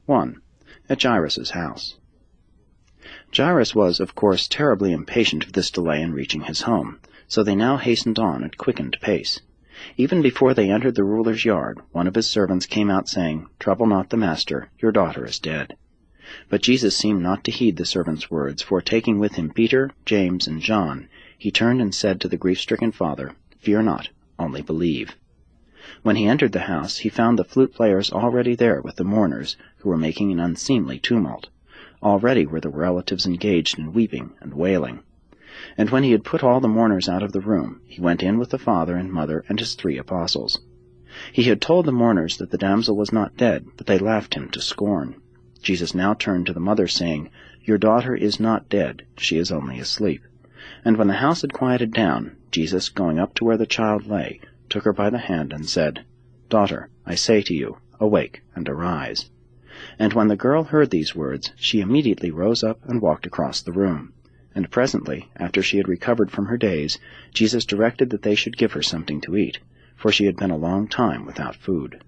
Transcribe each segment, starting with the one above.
1. At Jairus' house. Jairus was, of course, terribly impatient of this delay in reaching his home, so they now hastened on at quickened pace. Even before they entered the ruler's yard, one of his servants came out saying, "Trouble not the master, your daughter is dead." But Jesus seemed not to heed the servant's words, for taking with him Peter, James, and John, he turned and said to the grief-stricken father, "Fear not, only believe." When he entered the house, he found the flute players already there with the mourners, who were making an unseemly tumult. Already were the relatives engaged in weeping and wailing. And when he had put all the mourners out of the room, he went in with the father and mother and his 3 apostles. He had told the mourners that the damsel was not dead, but they laughed him to scorn. Jesus now turned to the mother, saying, "Your daughter is not dead, she is only asleep." And when the house had quieted down, Jesus, going up to where the child lay, took her by the hand and said, "Daughter, I say to you, awake and arise." And when the girl heard these words, she immediately rose up and walked across the room. And presently, after she had recovered from her daze, Jesus directed that they should give her something to eat, for she had been a long time without food.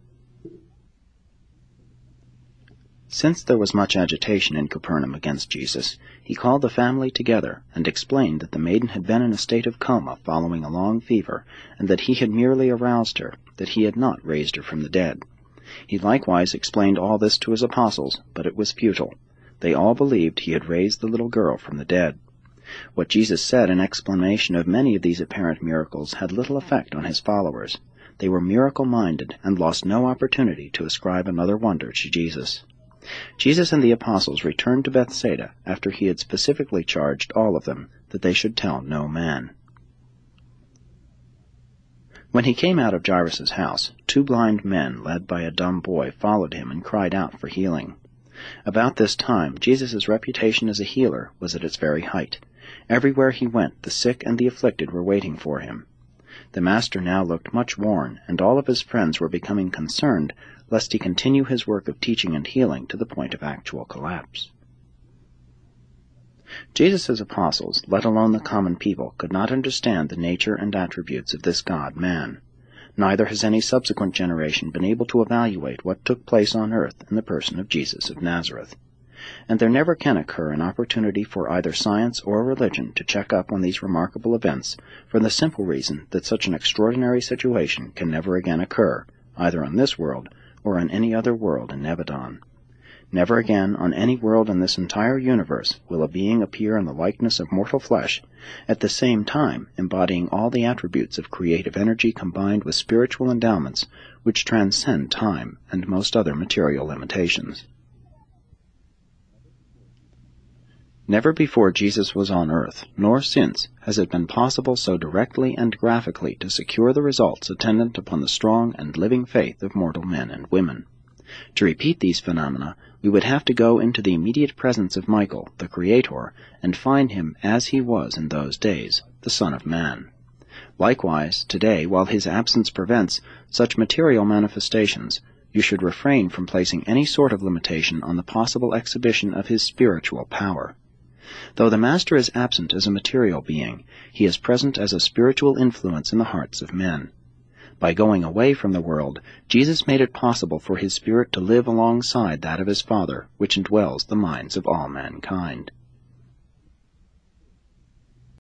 Since there was much agitation in Capernaum against Jesus, he called the family together and explained that the maiden had been in a state of coma following a long fever, and that he had merely aroused her, that he had not raised her from the dead. He likewise explained all this to his apostles, but it was futile. They all believed he had raised the little girl from the dead. What Jesus said in explanation of many of these apparent miracles had little effect on his followers. They were miracle-minded and lost no opportunity to ascribe another wonder to Jesus. Jesus and the apostles returned to Bethsaida after he had specifically charged all of them that they should tell no man. When he came out of Jairus' house, 2 blind men led by a dumb boy followed him and cried out for healing. About this time, Jesus' reputation as a healer was at its very height. Everywhere he went, the sick and the afflicted were waiting for him. The Master now looked much worn, and all of his friends were becoming concerned lest he continue his work of teaching and healing to the point of actual collapse. Jesus' apostles, let alone the common people, could not understand the nature and attributes of this God-man. Neither has any subsequent generation been able to evaluate what took place on earth in the person of Jesus of Nazareth. And there never can occur an opportunity for either science or religion to check up on these remarkable events, for the simple reason that such an extraordinary situation can never again occur, either on this world or on any other world in Nebadon. Never again on any world in this entire universe will a being appear in the likeness of mortal flesh, at the same time embodying all the attributes of creative energy combined with spiritual endowments which transcend time and most other material limitations. Never before Jesus was on earth, nor since, has it been possible so directly and graphically to secure the results attendant upon the strong and living faith of mortal men and women. To repeat these phenomena, we would have to go into the immediate presence of Michael, the Creator, and find him as he was in those days, the Son of Man. Likewise, today, while his absence prevents such material manifestations, you should refrain from placing any sort of limitation on the possible exhibition of his spiritual power. Though the Master is absent as a material being, he is present as a spiritual influence in the hearts of men. By going away from the world, Jesus made it possible for his Spirit to live alongside that of his Father, which indwells the minds of all mankind.